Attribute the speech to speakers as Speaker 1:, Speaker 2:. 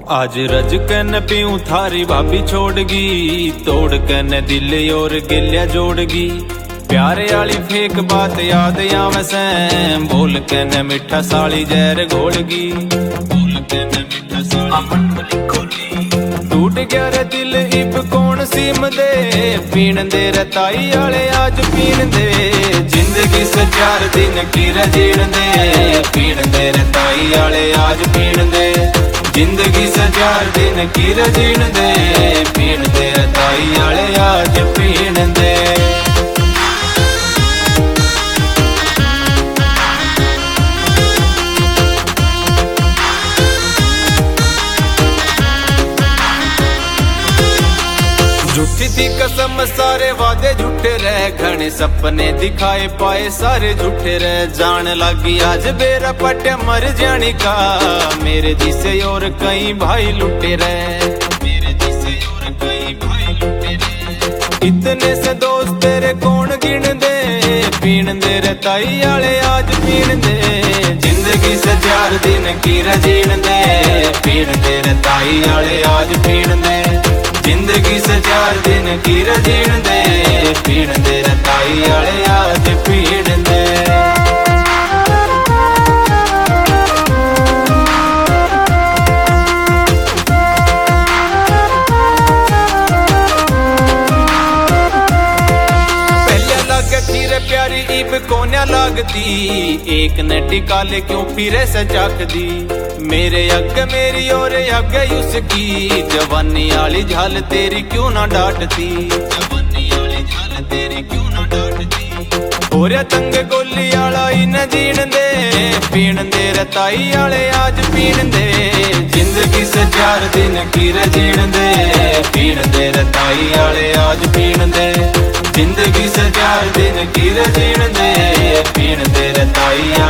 Speaker 1: आज रज के न पीऊं थारी भाभी छोड़गी, तोड़ के न दिल और गिलिया जोड़गी। प्यारे आली फेक बात याद आवे से, बोल के न मिठा साली जहर घोड़गी। बोल के न मिठा साली टूट गया रे दिल इब कौन सीम दे, पीन दे रताई आले आज पीन दे। जिंदगी से 4 दिन की रजीण दे, पीन दे रताई आले आज पीन दे। जिंदगी से 4 दिन की रजीण दे, पीन दे रताई आले आज पीन दे। झूठी थी कसम सारे वादे झूठे रह, घने सपने दिखाए पाए सारे झूठे रह। जान लगी आज बेरा पटे मर जाने का, मेरे जिसे और कई भाई लुटे रहे। मेरे जिसे और कई भाई लुटे रहे। इतने से दोस्त तेरे कौन गिन दे, पीन दे रताई आले आज पीन दे। जिंदगी से 4 दिन की रजीण दे, पीन दे रताई आले आज पीन दे। जिंदगी से 4 दिन की रजीण दे, पीन दे रताई आले आज पीन दे। पहले लागे थी रे प्यारी इब कोन्या लागती, एक ने टिकाले क्यों फिरे से जाकदी। मेरे अग मेरी और अग उसकी, जवानी आली झाल तेरी क्यों ना डांटती। जवानी आली झाल तेरी क्यों ना डांटती। होरे तंग गोली आला इन जीण दे, पीन दे रताई आले आज पीन दे। जिंदगी से 4 दिन की रजीण दे, पीन दे रताई आले आज पीन दे। जिंदगी से 4 दिन की रजीण दे, पीन दे रताई